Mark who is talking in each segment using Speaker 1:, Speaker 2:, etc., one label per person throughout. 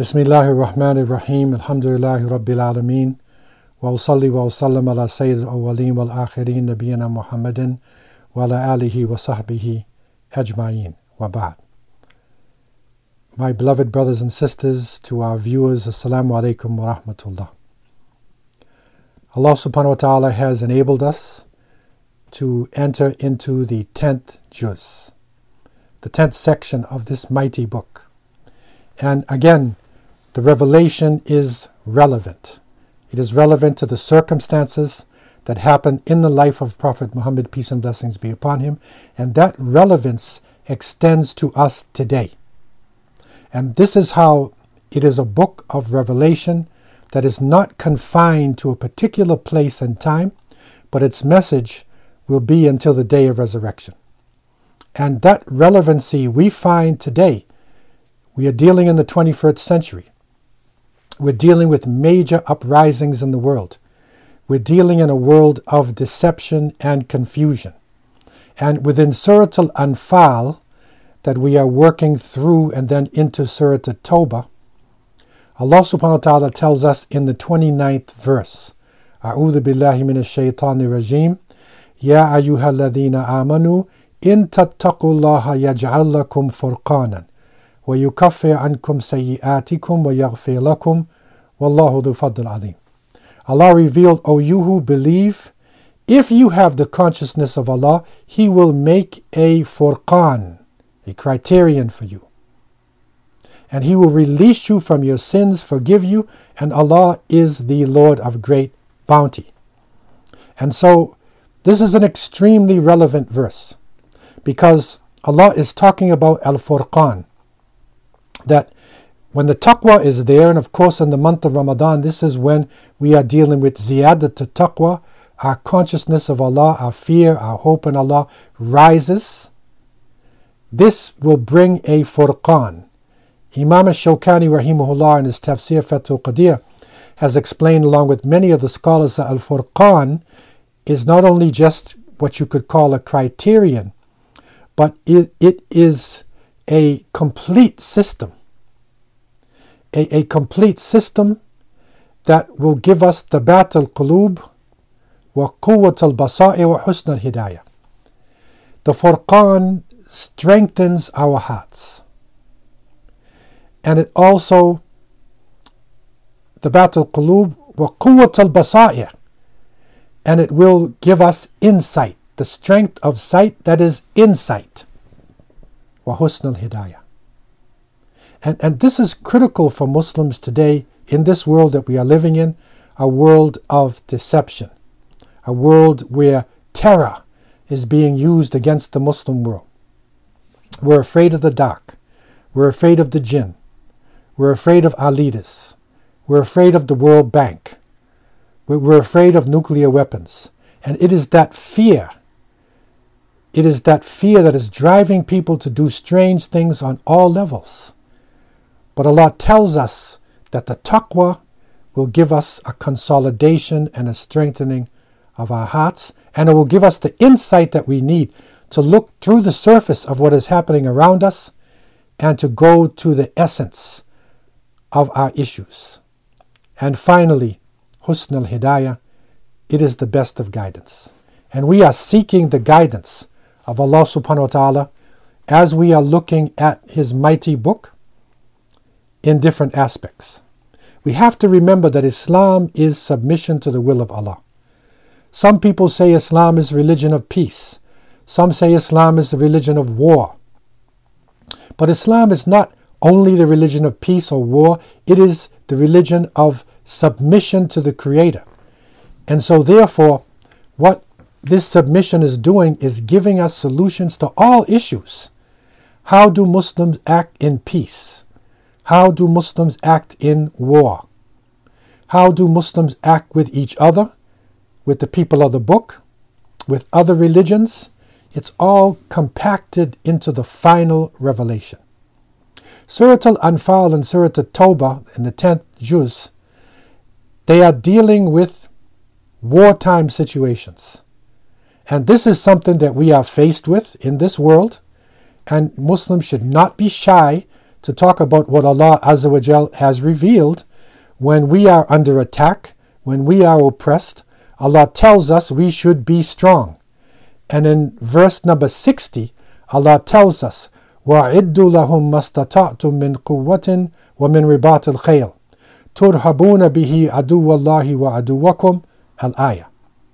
Speaker 1: Bismillahir Rahmanir Rahim. Alhamdulillahi Rabbil Alameen. Wa usalli wa usallam ala Sayyid al-awwaleen wal akhirin Nabiyyina Muhammadin wa ala alihi wa sahbihi ajma'een. Wa ba'd. My beloved brothers and sisters, to our viewers, Assalamu alaikum wa rahmatullah. Allah subhanahu wa ta'ala has enabled us to enter into the 10th juz, the 10th section of this mighty book. And again, the revelation is relevant. It is relevant to the circumstances that happened in the life of Prophet Muhammad, peace and blessings be upon him, and that relevance extends to us today. And this is how it is a book of revelation that is not confined to a particular place and time, but its message will be until the day of resurrection. And that relevancy we find today. We are dealing in the 21st century. We're dealing with major uprisings in the world. We're dealing in a world of deception and confusion. And within Surah Al-Anfal, that we are working through and then into Surah At-Tawbah, Allah subhanahu wa ta'ala tells us in the 29th verse, A'udhu billahi minash shaitanir rajim, Ya ayyuhalladhina amanu, in tattaqullaha yaj'al lakum furqanan, wa yukaffir ankum sayyi'atikum wa yaghfir lakum, wallahu dhu fadl alim. Allah revealed, O you who believe, if you have the consciousness of Allah, He will make a furqan, a criterion for you. And He will release you from your sins, forgive you, and Allah is the Lord of great bounty. And so, this is an extremely relevant verse, because Allah is talking about Al-Furqan, that when the taqwa is there, and of course in the month of Ramadan, this is when we are dealing with ziyadat taqwa, our consciousness of Allah, our fear, our hope in Allah rises. This will bring a furqan. Imam al-Shawkani rahimahullah in his tafsir Fathul Qadir has explained, along with many of the scholars, that al-Furqan is not only just what you could call a criterion, but it is a complete system. A complete system that will give us thabat al-qulub wa quwwat al-basa'i wa husn al-hidayah. The Furqan strengthens our hearts. And it also, thabat al-qulub wa quwwat al-basa'i, and it will give us insight, the strength of sight that is insight. Wa husn al-hidayah. And this is critical for Muslims today in this world that we are living in, a world of deception, a world where terror is being used against the Muslim world. We're afraid of the dark. We're afraid of the jinn. We're afraid of our leaders. We're afraid of the World Bank. We're afraid of nuclear weapons. And it is that fear. It is that fear that is driving people to do strange things on all levels. But Allah tells us that the taqwa will give us a consolidation and a strengthening of our hearts, and it will give us the insight that we need to look through the surface of what is happening around us and to go to the essence of our issues. And finally, husn al-hidayah, it is the best of guidance. And we are seeking the guidance of Allah subhanahu wa ta'ala as we are looking at His mighty book in different aspects. We have to remember that Islam is submission to the will of Allah. Some people say Islam is a religion of peace. Some say Islam is the religion of war. But Islam is not only the religion of peace or war, it is the religion of submission to the Creator. And so therefore, what this submission is doing is giving us solutions to all issues. How do Muslims act in peace? How do Muslims act in war? How do Muslims act with each other, with the people of the book, with other religions? It's all compacted into the final revelation. Surah Al-Anfal and Surah At-Tawbah in the 10th juz, they are dealing with wartime situations. And this is something that we are faced with in this world, and Muslims should not be shy to talk about what Allah Azza wa Jal has revealed when we are under attack, when we are oppressed. Allah tells us we should be strong. And in verse number 60, Allah tells us, وَأَعِدُّوا لَهُمْ مَا اسْتَطَعْتُم مِّن قُوَّةٍ وَمِن رِبَاطِ الْخَيْلِ تُرْهَبُونَ بِهِ عَدُوَّ اللَّهِ وَعَدُوَّكُمْ Al-Ayah.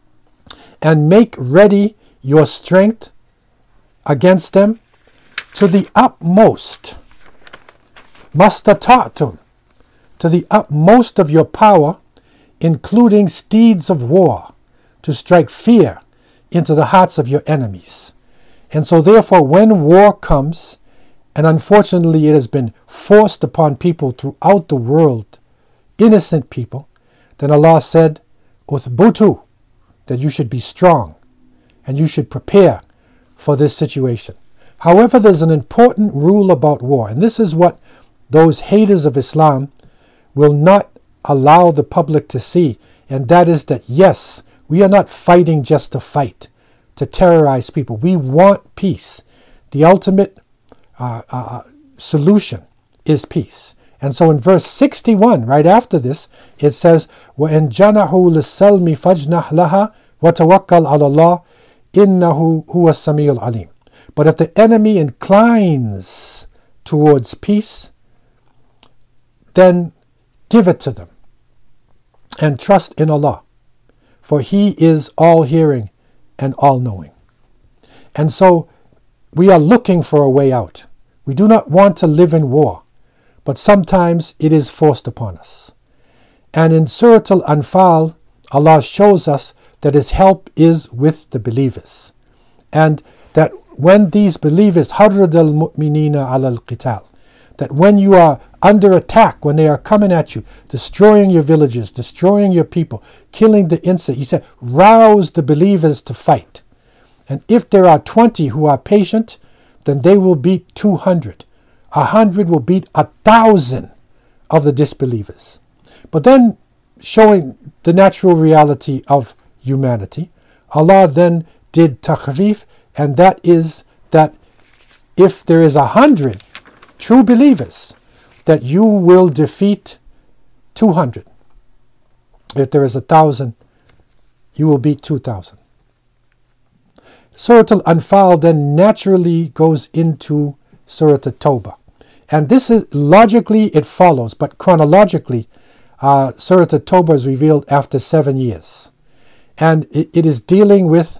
Speaker 1: And make ready your strength against them to the utmost. Mastata'tum, to the utmost of your power, including steeds of war, to strike fear into the hearts of your enemies. And so therefore, when war comes, and unfortunately it has been forced upon people throughout the world, innocent people, then Allah said, Uthbutu, that you should be strong, and you should prepare for this situation. However, there's an important rule about war, and this is what those haters of Islam will not allow the public to see, and that is that, yes, we are not fighting just to fight, to terrorize people. We want peace. The ultimate solution is peace. And so in verse 61, right after this, it says, وَإِن جَنَحُوا لِلسَّلْمِ فَاجْنَحْ لَهَا وَتَوَكَّلْ عَلَى اللَّهِ إِنَّهُ هُوَ السَّمِيعُ الْعَلِيمُ. But if the enemy inclines towards peace, then give it to them and trust in Allah, for He is all-hearing and all-knowing. And so we are looking for a way out. We do not want to live in war, but sometimes it is forced upon us. And in Surah Al-Anfal, Allah shows us that His help is with the believers, and that when these believers, حَرَّدَ الْمُؤْمِنِينَ عَلَى الْقِتَالِ, that when you are under attack, when they are coming at you, destroying your villages, destroying your people, killing the innocent, He said, rouse the believers to fight. And if there are 20 who are patient, then they will beat 200. 100 will beat 1,000 of the disbelievers. But then, showing the natural reality of humanity, Allah then did takhfif, and that is that if there is 100 true believers, that you will defeat 200. If there is 1,000, you will beat 2,000. Surah Al-Anfal then naturally goes into Surah At-Tawbah. And this is, logically it follows, but chronologically, Surah At-Tawbah is revealed after 7 years. And it is dealing with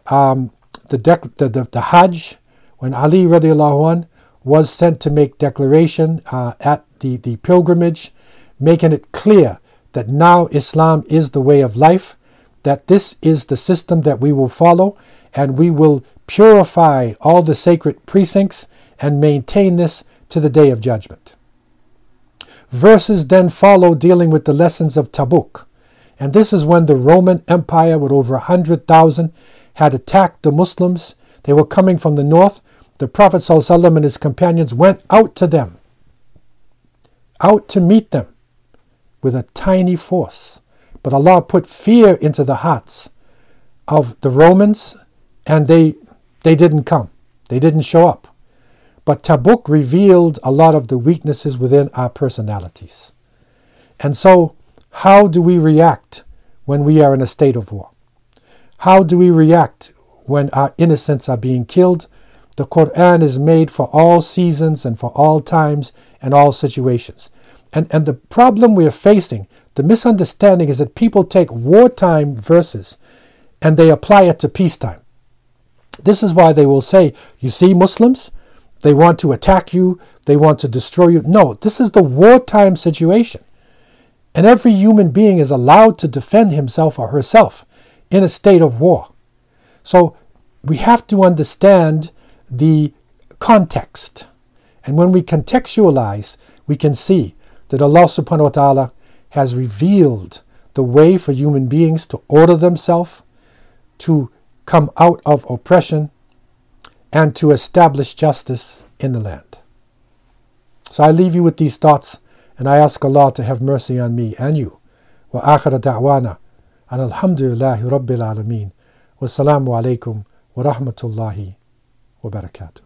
Speaker 1: the Hajj, when Ali radiallahu anh was sent to make declaration at the pilgrimage, making it clear that now Islam is the way of life, that this is the system that we will follow, and we will purify all the sacred precincts and maintain this to the Day of Judgment. Verses then follow dealing with the lessons of Tabuk. And this is when the Roman Empire, with over 100,000, had attacked the Muslims. They were coming from the north. The Prophet ﷺ and his companions went out to them, out to meet them with a tiny force. But Allah put fear into the hearts of the Romans, and they didn't come. They didn't show up. But Tabuk revealed a lot of the weaknesses within our personalities. And so, how do we react when we are in a state of war? How do we react when our innocents are being killed? The Quran is made for all seasons and for all times and all situations. And the problem we are facing, the misunderstanding, is that people take wartime verses and they apply it to peacetime. This is why they will say, you see Muslims, they want to attack you, they want to destroy you. No, this is the wartime situation. And every human being is allowed to defend himself or herself in a state of war. So we have to understand the context. And when we contextualize, we can see that Allah subhanahu wa ta'ala has revealed the way for human beings to order themselves, to come out of oppression, and to establish justice in the land. So I leave you with these thoughts, and I ask Allah to have mercy on me and you. Wa akhira da'wana an alhamdulillahi rabbil alameen. Wassalamu alaikum wa rahmatullahi wa barakatuh.